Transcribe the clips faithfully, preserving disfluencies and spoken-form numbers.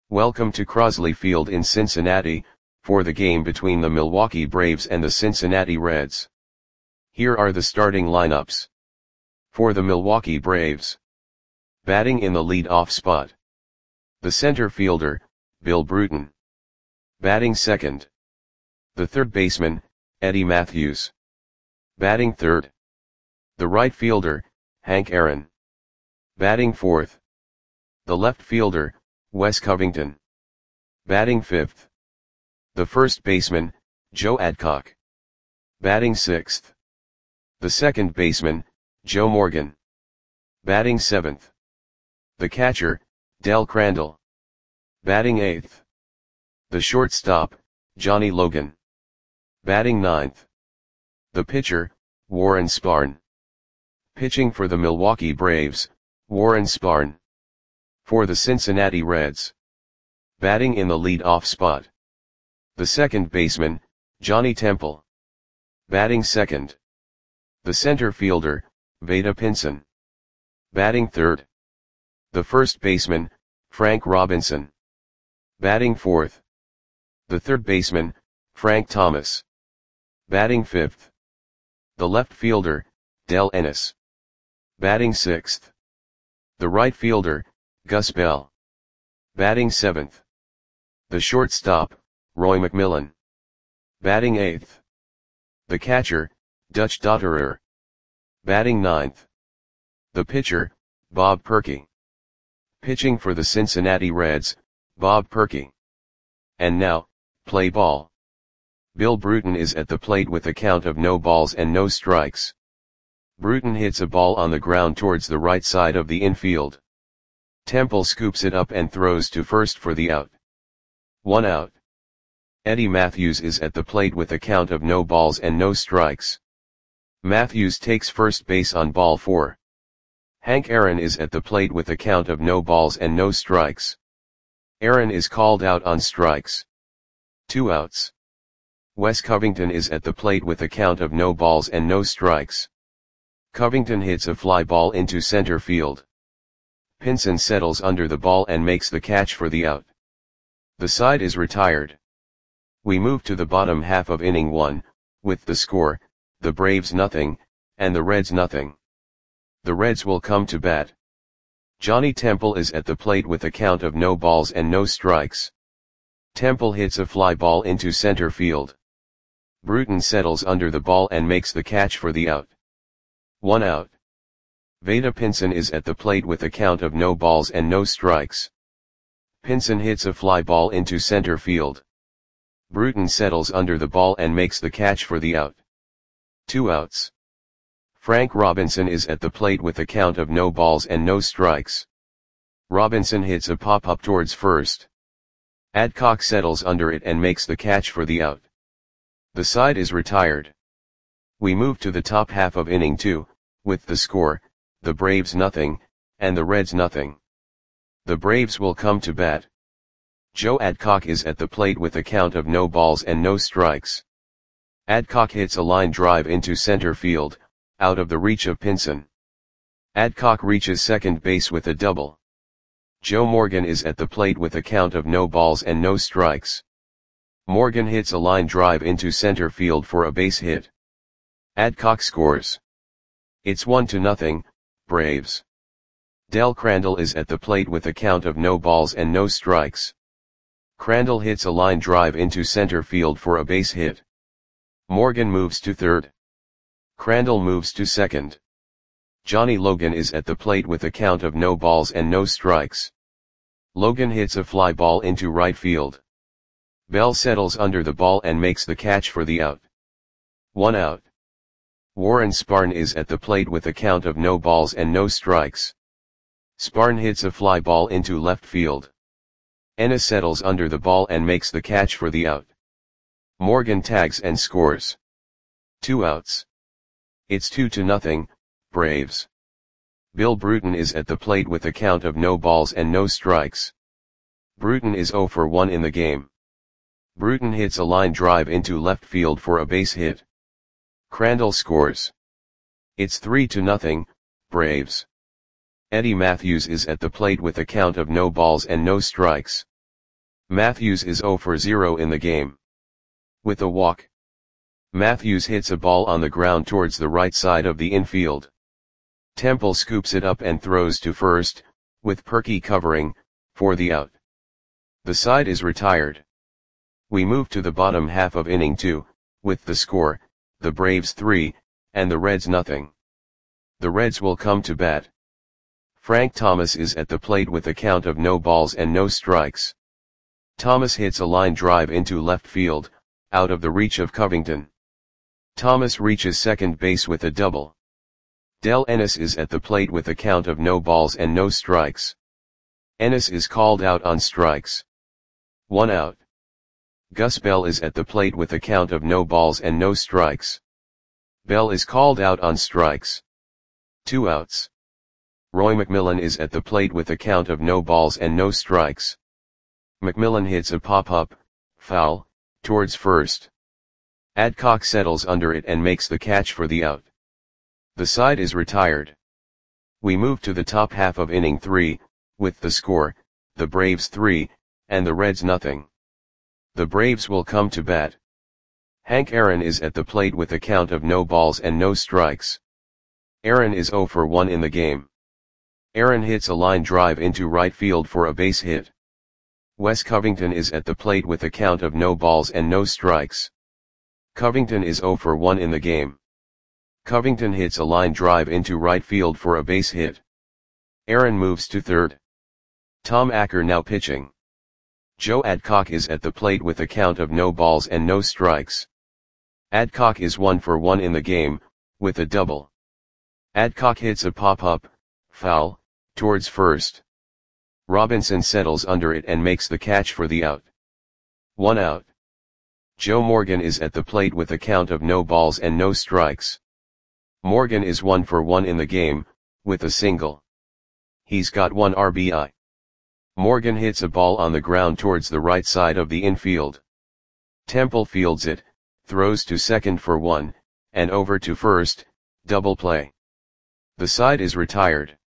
Welcome to Crosley Field in Cincinnati, for the game between the Milwaukee Braves and the Cincinnati Reds. Here are the starting lineups. For the Milwaukee Braves. Batting in the lead-off spot. The center fielder, Bill Bruton. Batting second. The third baseman, Eddie Mathews. Batting third. The right fielder, Hank Aaron. Batting fourth. The left fielder, Wes Covington. Batting fifth. The first baseman, Joe Adcock. Batting sixth. The second baseman, Joe Morgan. Batting seventh. The catcher, Del Crandall. Batting eighth. The shortstop, Johnny Logan. Batting ninth. The pitcher, Warren Spahn. Pitching for the Milwaukee Braves, Warren Spahn. For the Cincinnati Reds. Batting in the lead-off spot. The second baseman, Johnny Temple. Batting second. The center fielder, Vada Pinson. Batting third. The first baseman, Frank Robinson. Batting fourth. The third baseman, Frank Thomas. Batting fifth. The left fielder, Del Ennis. Batting sixth. The right fielder, Gus Bell. Batting seventh. The shortstop, Roy McMillan. Batting eighth. The catcher, Dutch Dotterer. Batting ninth. The pitcher, Bob Perky. Pitching for the Cincinnati Reds, Bob Perky. And now, play ball. Bill Bruton is at the plate with a count of no balls and no strikes. Bruton hits a ball on the ground towards the right side of the infield. Temple scoops it up and throws to first for the out. One out. Eddie Mathews is at the plate with a count of no balls and no strikes. Mathews takes first base on ball four. Hank Aaron is at the plate with a count of no balls and no strikes. Aaron is called out on strikes. Two outs. Wes Covington is at the plate with a count of no balls and no strikes. Covington hits a fly ball into center field. Pinson settles under the ball and makes the catch for the out. The side is retired. We move to the bottom half of inning one, with the score, the Braves nothing, and the Reds nothing. The Reds will come to bat. Johnny Temple is at the plate with a count of no balls and no strikes. Temple hits a fly ball into center field. Bruton settles under the ball and makes the catch for the out. One out. Vada Pinson is at the plate with a count of no balls and no strikes. Pinson hits a fly ball into center field. Bruton settles under the ball and makes the catch for the out. Two outs. Frank Robinson is at the plate with a count of no balls and no strikes. Robinson hits a pop-up towards first. Adcock settles under it and makes the catch for the out. The side is retired. We move to the top half of inning two, with the score, the Braves nothing, and the Reds nothing. The Braves will come to bat. Joe Adcock is at the plate with a count of no balls and no strikes. Adcock hits a line drive into center field, out of the reach of Pinson. Adcock reaches second base with a double. Joe Morgan is at the plate with a count of no balls and no strikes. Morgan hits a line drive into center field for a base hit. Adcock scores. It's one to nothing, Braves. Del Crandall is at the plate with a count of no balls and no strikes. Crandall hits a line drive into center field for a base hit. Morgan moves to third. Crandall moves to second. Johnny Logan is at the plate with a count of no balls and no strikes. Logan hits a fly ball into right field. Bell settles under the ball and makes the catch for the out. One out. Warren Spahn is at the plate with a count of no balls and no strikes. Spahn hits a fly ball into left field. Ennis settles under the ball and makes the catch for the out. Morgan tags and scores. Two outs. It's two to nothing, Braves. Bill Bruton is at the plate with a count of no balls and no strikes. Bruton is zero for one in the game. Bruton hits a line drive into left field for a base hit. Crandall scores. It's three to nothing, Braves. Eddie Mathews is at the plate with a count of no balls and no strikes. Matthews is zero for zero in the game. With a walk, Matthews hits a ball on the ground towards the right side of the infield. Temple scoops it up and throws to first, with Perky covering, for the out. The side is retired. We move to the bottom half of inning two, with the score, the Braves three, and the Reds nothing. The Reds will come to bat. Frank Thomas is at the plate with a count of no balls and no strikes. Thomas hits a line drive into left field, out of the reach of Covington. Thomas reaches second base with a double. Del Ennis is at the plate with a count of no balls and no strikes. Ennis is called out on strikes. One out. Gus Bell is at the plate with a count of no balls and no strikes. Bell is called out on strikes. Two outs. Roy McMillan is at the plate with a count of no balls and no strikes. McMillan hits a pop-up, foul, towards first. Adcock settles under it and makes the catch for the out. The side is retired. We move to the top half of inning three, with the score, the Braves three, and the Reds nothing. The Braves will come to bat. Hank Aaron is at the plate with a count of no balls and no strikes. Aaron is zero for one in the game. Aaron hits a line drive into right field for a base hit. Wes Covington is at the plate with a count of no balls and no strikes. Covington is zero for one in the game. Covington hits a line drive into right field for a base hit. Aaron moves to third. Tom Acker now pitching. Joe Adcock is at the plate with a count of no balls and no strikes. Adcock is one for one in the game, with a double. Adcock hits a pop-up, foul, towards first. Robinson settles under it and makes the catch for the out. One out. Joe Morgan is at the plate with a count of no balls and no strikes. Morgan is one for one in the game, with a single. He's got one R B I. Morgan hits a ball on the ground towards the right side of the infield. Temple fields it, throws to second for one, and over to first, double play. The side is retired.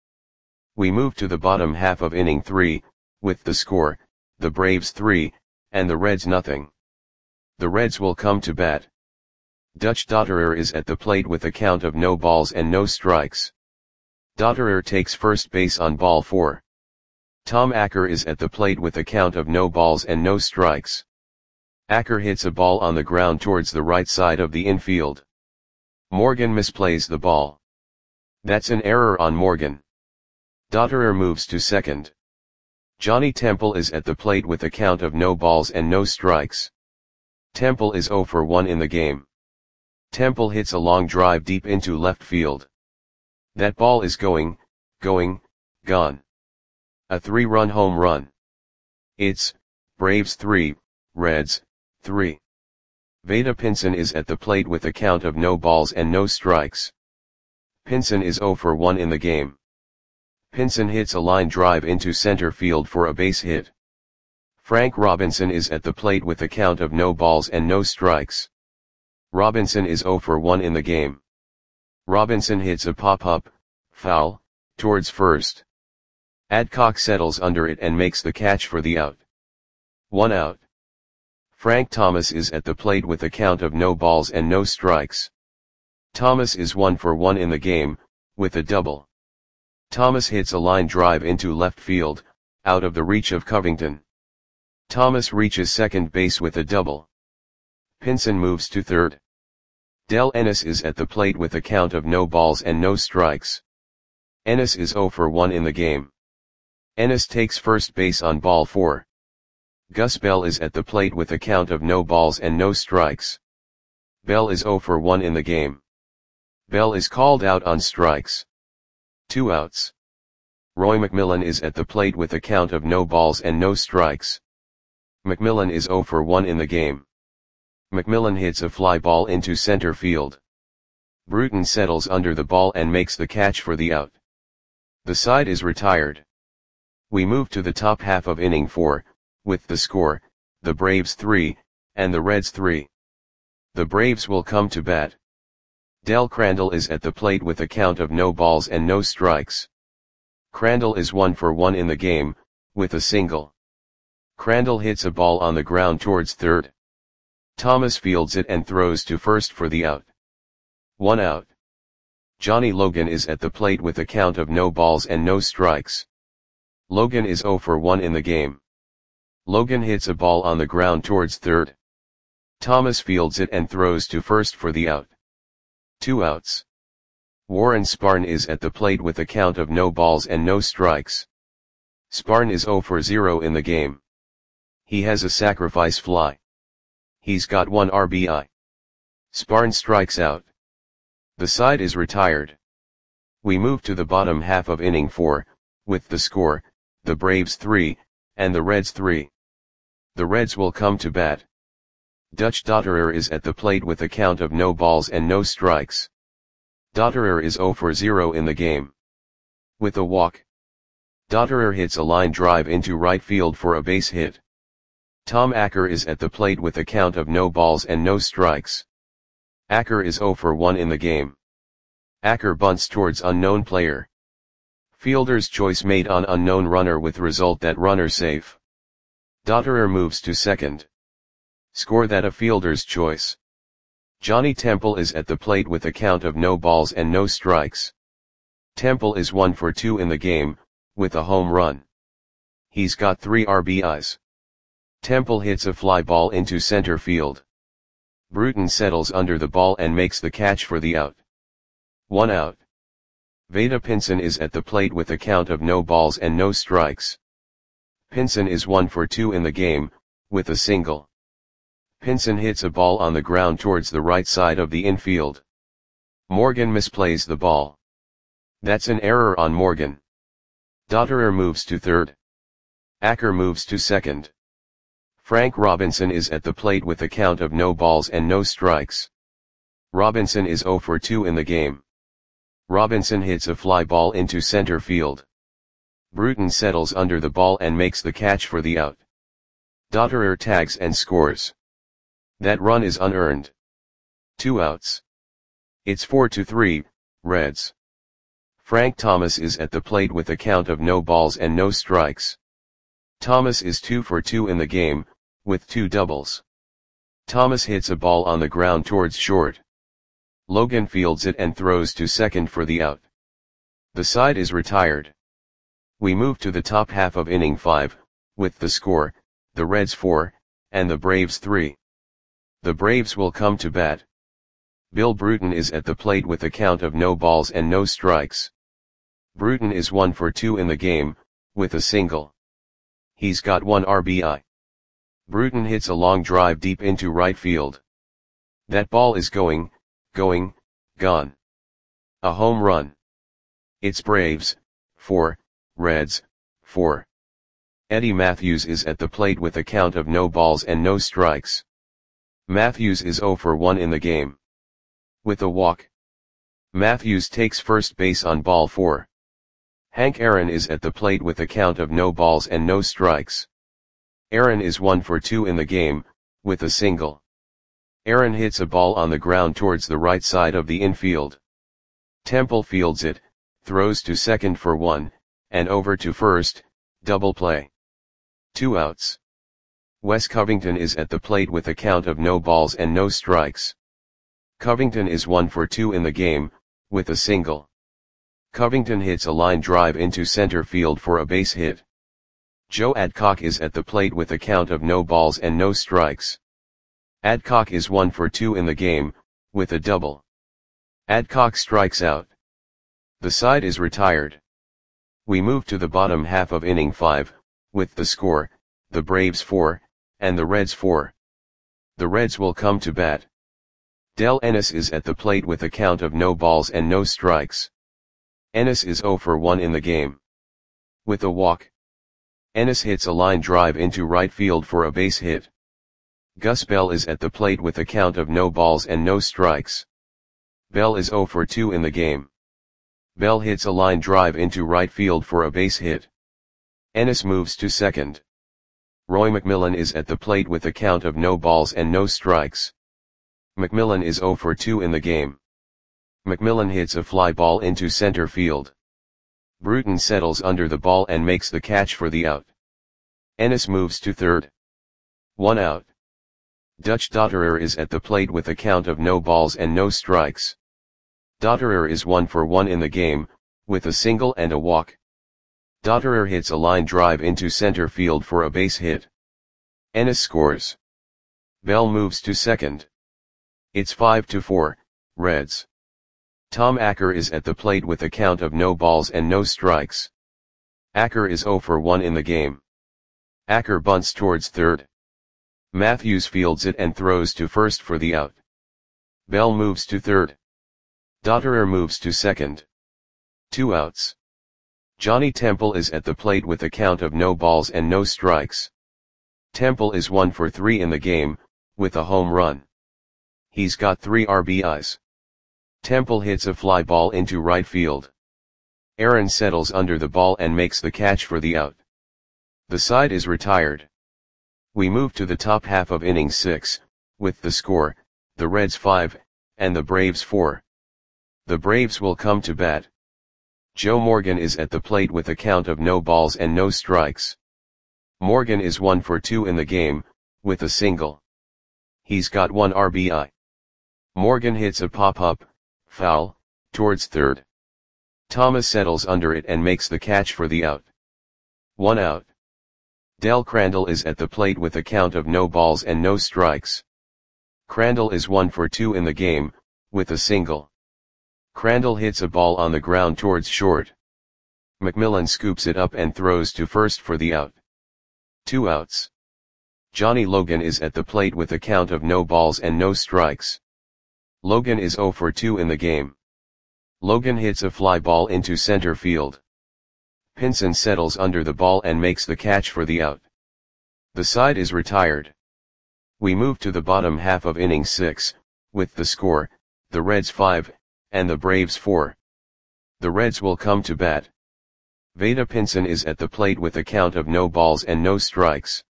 We move to the bottom half of inning three, with the score, the Braves three, and the Reds nothing. The Reds will come to bat. Dutch Dotterer is at the plate with a count of no balls and no strikes. Dotterer takes first base on ball four. Tom Acker is at the plate with a count of no balls and no strikes. Acker hits a ball on the ground towards the right side of the infield. Morgan misplays the ball. That's an error on Morgan. Dotterer moves to second. Johnny Temple is at the plate with a count of no balls and no strikes. Temple is zero for one in the game. Temple hits a long drive deep into left field. That ball is going, going, gone. A three-run home run. It's Braves three, Reds three. Vada Pinson is at the plate with a count of no balls and no strikes. Pinson is zero for one in the game. Pinson hits a line drive into center field for a base hit. Frank Robinson is at the plate with a count of no balls and no strikes. Robinson is zero for one in the game. Robinson hits a pop-up, foul, towards first. Adcock settles under it and makes the catch for the out. One out. Frank Thomas is at the plate with a count of no balls and no strikes. Thomas is one for one in the game, with a double. Thomas hits a line drive into left field, out of the reach of Covington. Thomas reaches second base with a double. Pinson moves to third. Del Ennis is at the plate with a count of no balls and no strikes. Ennis is zero for one in the game. Ennis takes first base on ball four. Gus Bell is at the plate with a count of no balls and no strikes. Bell is zero for one in the game. Bell is called out on strikes. Two outs. Roy McMillan is at the plate with a count of no balls and no strikes. McMillan is zero for one in the game. McMillan hits a fly ball into center field. Bruton settles under the ball and makes the catch for the out. The side is retired. We move to the top half of inning four, with the score, the Braves three, and the Reds three. The Braves will come to bat. Del Crandall is at the plate with a count of no balls and no strikes. Crandall is one for one in the game, with a single. Crandall hits a ball on the ground towards third. Thomas fields it and throws to first for the out. One out. Johnny Logan is at the plate with a count of no balls and no strikes. Logan is oh for one in the game. Logan hits a ball on the ground towards third. Thomas fields it and throws to first for the out. Two outs. Warren Sparn is at the plate with a count of no balls and no strikes. Sparn is oh for zero in the game. He has a sacrifice fly. He's got one R B I. Sparn strikes out. The side is retired. We move to the bottom half of inning four, with the score, the Braves three, and the Reds three. The Reds will come to bat. Dutch Dotterer is at the plate with a count of no balls and no strikes. Dotterer is oh for zero in the game. With a walk. Dotterer hits a line drive into right field for a base hit. Tom Acker is at the plate with a count of no balls and no strikes. Acker is oh for one in the game. Acker bunts towards unknown player. Fielder's choice made on unknown runner with result that runner safe. Dotterer moves to second. Score that a fielder's choice. Johnny Temple is at the plate with a count of no balls and no strikes. Temple is one for two in the game, with a home run. He's got three R B Is. Temple hits a fly ball into center field. Bruton settles under the ball and makes the catch for the out. One out. Vada Pinson is at the plate with a count of no balls and no strikes. Pinson is one for two in the game, with a single. Pinson hits a ball on the ground towards the right side of the infield. Morgan misplays the ball. That's an error on Morgan. Dotterer moves to third. Acker moves to second. Frank Robinson is at the plate with a count of no balls and no strikes. Robinson is oh for two in the game. Robinson hits a fly ball into center field. Bruton settles under the ball and makes the catch for the out. Dotterer tags and scores. That run is unearned. Two outs. It's four to three, Reds. Frank Thomas is at the plate with a count of no balls and no strikes. Thomas is two for two in the game, with two doubles. Thomas hits a ball on the ground towards short. Logan fields it and throws to second for the out. The side is retired. We move to the top half of inning five, with the score, the Reds four, and the Braves three. The Braves will come to bat. Bill Bruton is at the plate with a count of no balls and no strikes. Bruton is one for two in the game, with a single. He's got one R B I. Bruton hits a long drive deep into right field. That ball is going, going, gone. A home run. It's Braves, four, Reds, four. Eddie Matthews is at the plate with a count of no balls and no strikes. Matthews is oh for one in the game. With a walk. Matthews takes first base on ball four. Hank Aaron is at the plate with a count of no balls and no strikes. Aaron is one for two in the game, with a single. Aaron hits a ball on the ground towards the right side of the infield. Temple fields it, throws to second for one, and over to first, double play. Two outs. Wes Covington is at the plate with a count of no balls and no strikes. Covington is one for two in the game, with a single. Covington hits a line drive into center field for a base hit. Joe Adcock is at the plate with a count of no balls and no strikes. Adcock is one for two in the game, with a double. Adcock strikes out. The side is retired. We move to the bottom half of inning five, with the score, the Braves four, and the Reds four. The Reds will come to bat. Del Ennis is at the plate with a count of no balls and no strikes. Ennis is oh for one in the game. With a walk. Ennis hits a line drive into right field for a base hit. Gus Bell is at the plate with a count of no balls and no strikes. Bell is oh for two in the game. Bell hits a line drive into right field for a base hit. Ennis moves to second. Roy McMillan is at the plate with a count of no balls and no strikes. McMillan is oh for two in the game. McMillan hits a fly ball into center field. Bruton settles under the ball and makes the catch for the out. Ennis moves to third. One out. Dutch Dotterer is at the plate with a count of no balls and no strikes. Dotterer is one for one in the game, with a single and a walk. Dotterer hits a line drive into center field for a base hit. Ennis scores. Bell moves to second. It's five to four, Reds. Tom Acker is at the plate with a count of no balls and no strikes. Acker is zero for one in the game. Acker bunts towards third. Matthews fields it and throws to first for the out. Bell moves to third. Dotterer moves to second. Two outs. Johnny Temple is at the plate with a count of no balls and no strikes. Temple is one for three in the game, with a home run. He's got three R B Is. Temple hits a fly ball into right field. Aaron settles under the ball and makes the catch for the out. The side is retired. We move to the top half of inning six, with the score, the Reds five, and the Braves four. The Braves will come to bat. Joe Morgan is at the plate with a count of no balls and no strikes. Morgan is one for two in the game, with a single. He's got one R B I. Morgan hits a pop-up, foul, towards third. Thomas settles under it and makes the catch for the out. One out. Del Crandall is at the plate with a count of no balls and no strikes. Crandall is one for two in the game, with a single. Crandall hits a ball on the ground towards short. McMillan scoops it up and throws to first for the out. Two outs. Johnny Logan is at the plate with a count of no balls and no strikes. Logan is zero for two in the game. Logan hits a fly ball into center field. Pinson settles under the ball and makes the catch for the out. The side is retired. We move to the bottom half of inning six, with the score, the Reds five, and the Braves four. The Reds will come to bat. Vada Pinson is at the plate with a count of no balls and no strikes.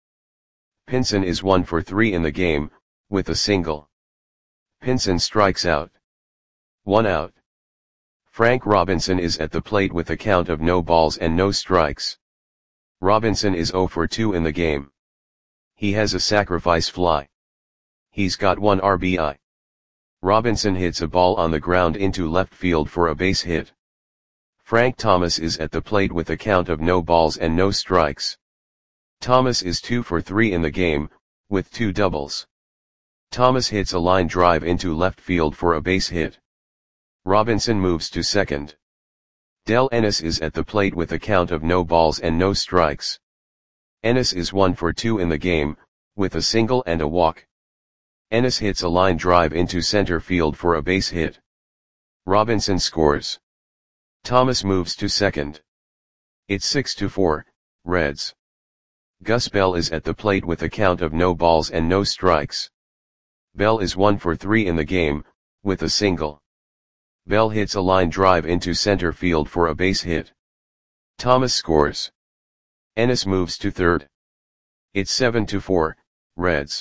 Pinson is one for three in the game, with a single. Pinson strikes out. One out. Frank Robinson is at the plate with a count of no balls and no strikes. Robinson is zero for two in the game. He has a sacrifice fly. He's got one R B I. Robinson hits a ball on the ground into left field for a base hit. Frank Thomas is at the plate with a count of no balls and no strikes. Thomas is two for three in the game, with two doubles. Thomas hits a line drive into left field for a base hit. Robinson moves to second. Del Ennis is at the plate with a count of no balls and no strikes. Ennis is one for two in the game, with a single and a walk. Ennis hits a line drive into center field for a base hit. Robinson scores. Thomas moves to second. It's six to four, Reds. Gus Bell is at the plate with a count of no balls and no strikes. Bell is one for three in the game, with a single. Bell hits a line drive into center field for a base hit. Thomas scores. Ennis moves to third. It's seven to four, Reds.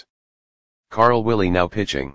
Carl Willie now pitching.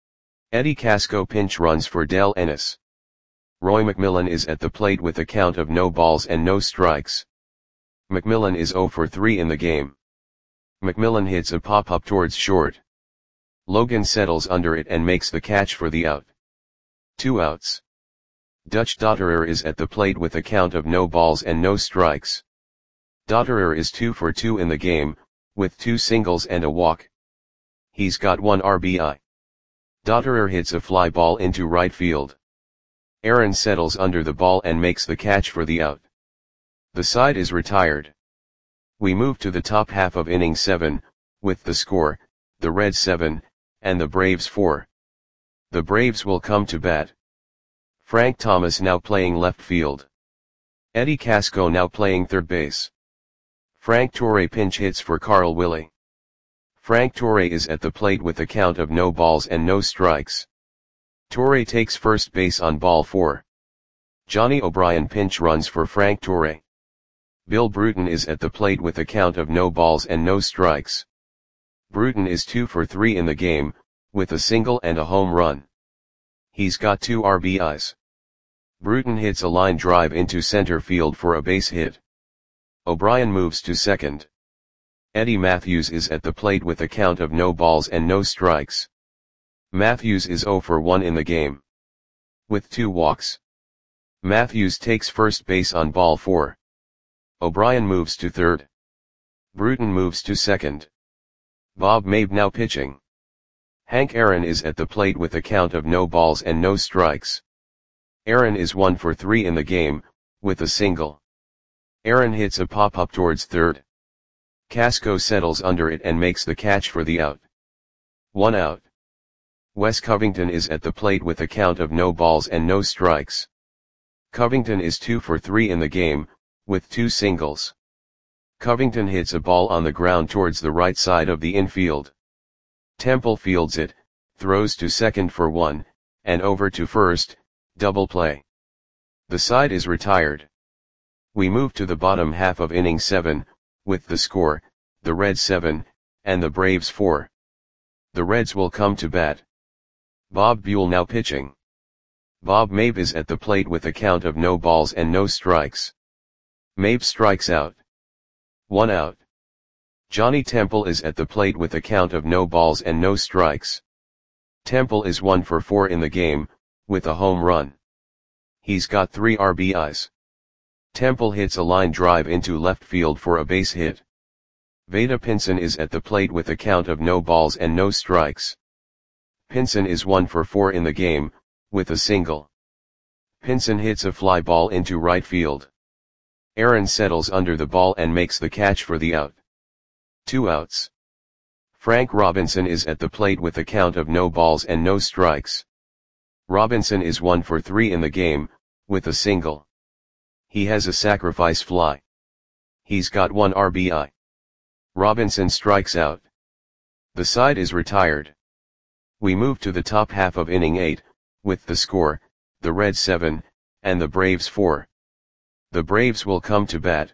Eddie Casco pinch runs for Del Ennis. Roy McMillan is at the plate with a count of no balls and no strikes. McMillan is zero for three in the game. McMillan hits a pop-up towards short. Logan settles under it and makes the catch for the out. Two outs. Dutch Dotterer is at the plate with a count of no balls and no strikes. Dotterer is two for two in the game, with two singles and a walk. He's got one R B I. Dotterer hits a fly ball into right field. Aaron settles under the ball and makes the catch for the out. The side is retired. We move to the top half of inning seven, with the score, the Reds seven, and the Braves four. The Braves will come to bat. Frank Thomas now playing left field. Eddie Casco now playing third base. Frank Torre pinch hits for Carl Willie. Frank Torre is at the plate with a count of no balls and no strikes. Torre takes first base on ball four. Johnny O'Brien pinch runs for Frank Torre. Bill Bruton is at the plate with a count of no balls and no strikes. Bruton is two for three in the game, with a single and a home run. He's got two R B Is. Bruton hits a line drive into center field for a base hit. O'Brien moves to second. Eddie Matthews is at the plate with a count of no balls and no strikes. Matthews is zero for one in the game, with two walks. Matthews takes first base on ball four. O'Brien moves to third. Bruton moves to second. Bob Mabe now pitching. Hank Aaron is at the plate with a count of no balls and no strikes. Aaron is one for three in the game, with a single. Aaron hits a pop-up towards third. Casco settles under it and makes the catch for the out. One out. Wes Covington is at the plate with a count of no balls and no strikes. Covington is two for three in the game, with two singles. Covington hits a ball on the ground towards the right side of the infield. Temple fields it, throws to second for one, and over to first, double play. The side is retired. We move to the bottom half of inning seven, with the score, the Reds seven, and the Braves four. The Reds will come to bat. Bob Buell now pitching. Bob Mabe is at the plate with a count of no balls and no strikes. Mabe strikes out. One out. Johnny Temple is at the plate with a count of no balls and no strikes. Temple is one for four in the game, with a home run. He's got three R B Is. Temple hits a line drive into left field for a base hit. Vada Pinson is at the plate with a count of no balls and no strikes. Pinson is one for four in the game, with a single. Pinson hits a fly ball into right field. Aaron settles under the ball and makes the catch for the out. Two outs. Frank Robinson is at the plate with a count of no balls and no strikes. Robinson is one for three in the game, with a single. He has a sacrifice fly. He's got one R B I. Robinson strikes out. The side is retired. We move to the top half of inning eight, with the score, the Reds seven, and the Braves four. The Braves will come to bat.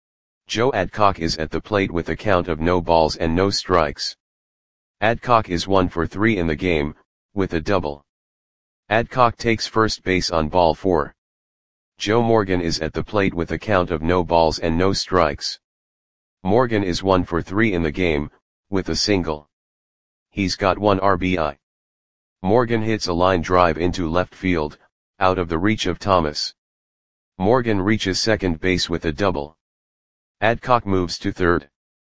Joe Adcock is at the plate with a count of no balls and no strikes. Adcock is one for three in the game, with a double. Adcock takes first base on ball four. Joe Morgan is at the plate with a count of no balls and no strikes. Morgan is one for three in the game, with a single. He's got one R B I. Morgan hits a line drive into left field, out of the reach of Thomas. Morgan reaches second base with a double. Adcock moves to third.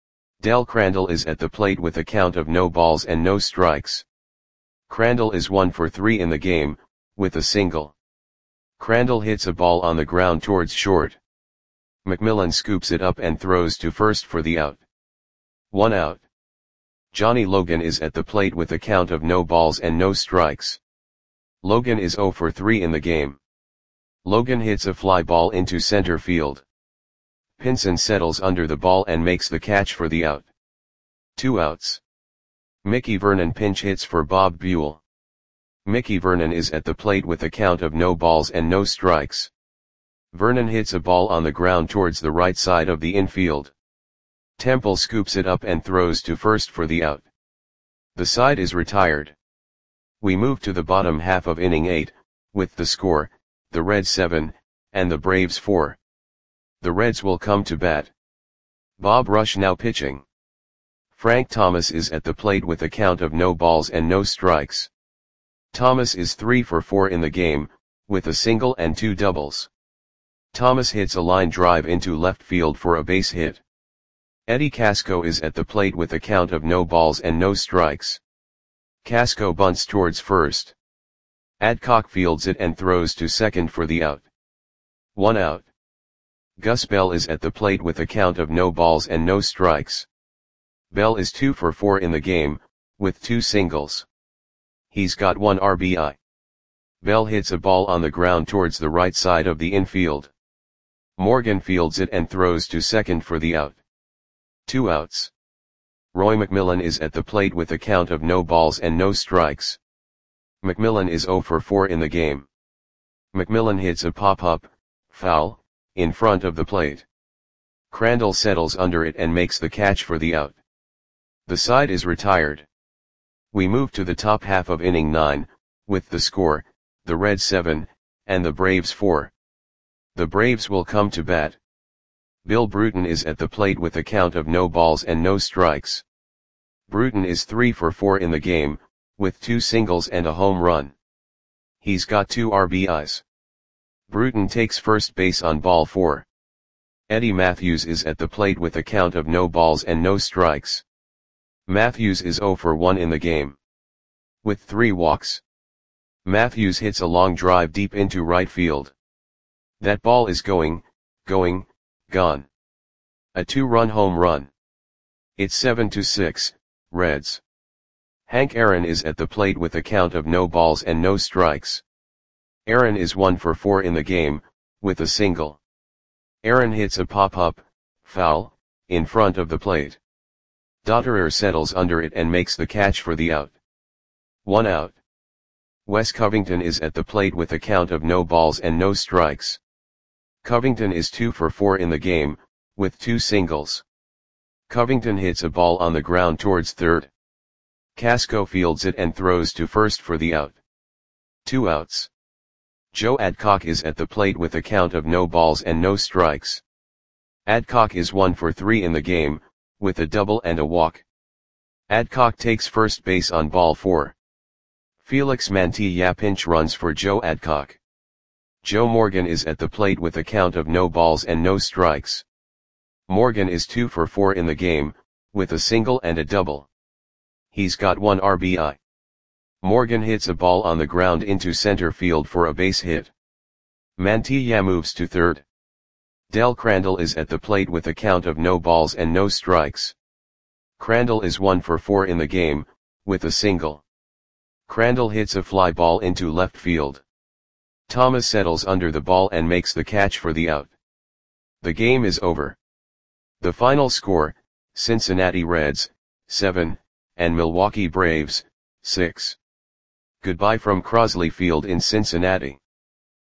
Del Crandall is at the plate with a count of no balls and no strikes. Crandall is one for three in the game, with a single. Crandall hits a ball on the ground towards short. McMillan scoops it up and throws to first for the out. One out. Johnny Logan is at the plate with a count of no balls and no strikes. Logan is zero for three in the game. Logan hits a fly ball into center field. Pinson settles under the ball and makes the catch for the out. Two outs. Mickey Vernon pinch hits for Bob Buell. Mickey Vernon is at the plate with a count of no balls and no strikes. Vernon hits a ball on the ground towards the right side of the infield. Temple scoops it up and throws to first for the out. The side is retired. We move to the bottom half of inning eight, with the score, the Reds seven, and the Braves four. The Reds will come to bat. Bob Rush now pitching. Frank Thomas is at the plate with a count of no balls and no strikes. Thomas is three for four in the game, with a single and two doubles. Thomas hits a line drive into left field for a base hit. Eddie Casco is at the plate with a count of no balls and no strikes. Casco bunts towards first. Adcock fields it and throws to second for the out. One out. Gus Bell is at the plate with a count of no balls and no strikes. Bell is two for four in the game, with two singles. He's got one R B I. Bell hits a ball on the ground towards the right side of the infield. Morgan fields it and throws to second for the out. Two outs. Roy McMillan is at the plate with a count of no balls and no strikes. McMillan is zero for four in the game. McMillan hits a pop-up, foul, in front of the plate. Crandall settles under it and makes the catch for the out. The side is retired. We move to the top half of inning nine, with the score, the Reds seven, and the Braves four. The Braves will come to bat. Bill Bruton is at the plate with a count of no balls and no strikes. Bruton is three for four in the game, with two singles and a home run. He's got two R B Is. Bruton takes first base on ball four. Eddie Matthews is at the plate with a count of no balls and no strikes. Matthews is zero for one in the game, with three walks. Matthews hits a long drive deep into right field. That ball is going, going, gone. A two-run home run. It's seven to six, Reds. Hank Aaron is at the plate with a count of no balls and no strikes. Aaron is one for four in the game, with a single. Aaron hits a pop-up, foul, in front of the plate. Dotterer settles under it and makes the catch for the out. One out. Wes Covington is at the plate with a count of no balls and no strikes. Covington is two for four in the game, with two singles. Covington hits a ball on the ground towards third. Casco fields it and throws to first for the out. Two outs. Joe Adcock is at the plate with a count of no balls and no strikes. Adcock is one for three in the game, with a double and a walk. Adcock takes first base on ball four. Felix Mantilla pinch runs for Joe Adcock. Joe Morgan is at the plate with a count of no balls and no strikes. Morgan is two for four in the game, with a single and a double. He's got one R B I. Morgan hits a ball on the ground into center field for a base hit. Mantilla moves to third. Del Crandall is at the plate with a count of no balls and no strikes. Crandall is one for four in the game, with a single. Crandall hits a fly ball into left field. Thomas settles under the ball and makes the catch for the out. The game is over. The final score, Cincinnati Reds, seven, and Milwaukee Braves, six. Goodbye from Crosley Field in Cincinnati.